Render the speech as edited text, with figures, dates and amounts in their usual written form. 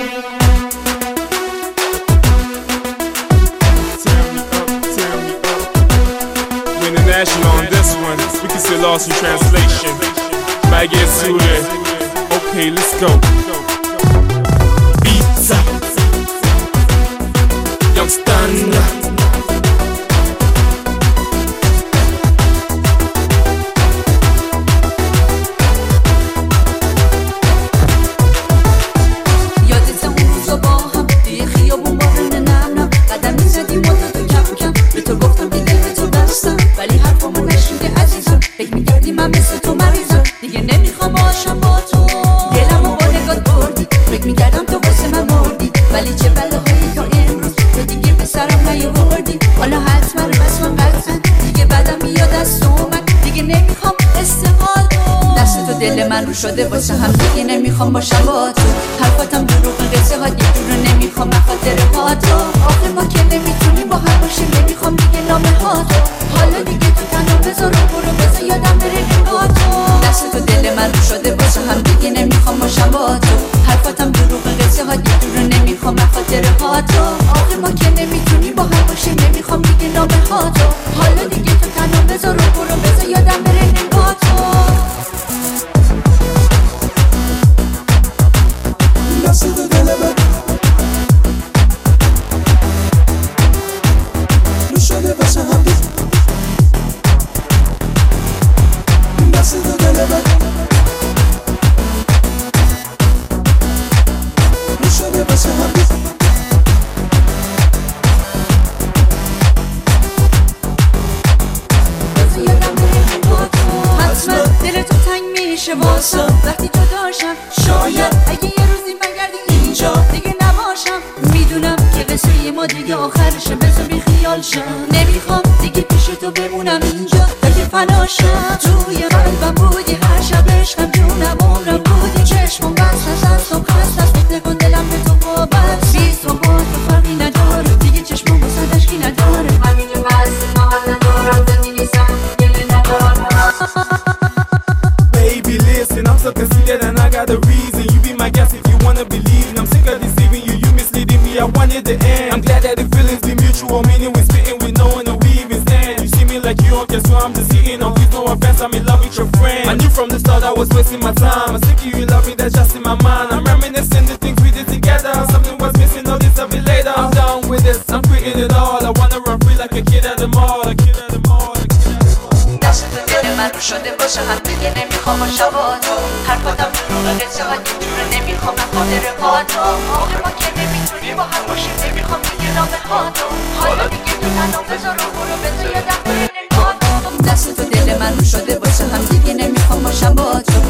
International on this one, we can say lost in translation. Might get suited. Okay, let's go. Pizza, Young Stunner. یادت اون روزا با هم توی خیابون با رن نرم قدم میزدیم و تو کم کم به تو گفتم که دل به تو بستم ولی حرفامو نشنیدی عزیزم فکر میکردی من مثل تو مریضم دیگه نمیخوام باشم با تو دلمو با نگات بردی فکر میکردم تو واسه من مردی ولی چه بلاهایی تا امروز تو دیگه به سرم نیاوردی حالا حتما بس من قطعا دیگه بعدم میاد از تو اومد دیگه نمیخوام استقال دست تو دل من رو شده واسه هم دیگه نمیخوام باشم با تو حرفاتم دروغ قصه ها یه جور رو نمیخوام بخاطر ها تو آخر ما که نمیتونیم با هم باشیم نمیخوام دیگه نامه ها تو حالا دیگه تو تنها بذار و برو بذار یادم بره نگاه تو دست تو دل من رو شده واسه هم دیگه نمیخوام باشم با تو حرفاتم دروغ قصه ها یه جور رو نمیخوام بخاطر ها تو آخر ما که نمیتونیم با هم باشیم نمیخوام دیگه نامه ها تو حالا دیگه تو تنها بذار و برو بذار یادم بره نگاه تو دست تو دل من رو شده واسه هم دست تو دل من رو شده واسه هم حتما دل تو تنگ میشه واسم وقتی تو داشتم شاید اگه یه روزی برگردی اینجا دیگه نباشم میدونم که قصه ما دیگه آخرشه بذار بی خیال شم نمیخوام دیگه پیش تو بمونم اینجا دیگه فناشم توی قلبم بودی هر شب عشقم جونم عمرم بودی چشمم بست از تو خست از فکر کن دلم به تو وابست بی تو با تو فرقی نداره دیگه چشمم واسه اشکی نداره همین بس ما حال ندارم زندگی نیستم گله ندارم Baby, listen, I'm so conceited and I got a reason. You be my guest if you wanna believe. And I'm sick of deceiving you, you misleading me. I wanted the end. I'm glad that the feelings be mutual, meaning we spitting with no one to we even stand. You see me like you don't care, so I'm just hitting on. Please no offense, I'm in love with your friend. I knew from the start I was wasting my time. I think you love me, that's just in my mind. I'm reminiscing the things we did together. Something was missing, all this I'll be later. I'm down with this, I'm quitting it all. I wanna run free like a kid at the mall. A kid at the mall. دست تو دل من رو شده باشه هم دیگه نمیخوام باشم با تو حرفاتم دروغ قصه ها یه جوره نمیخوام بخاطر ها تو آخر ما که نمیتونیم با هم باشیم نمیخوام دیگه نامه ها تو حالا دیگه تو تنها بذار و برو بذار یادم بره نگاه تو دست تو دل من رو شده باشه هم دیگه نمیخوام باشم با تو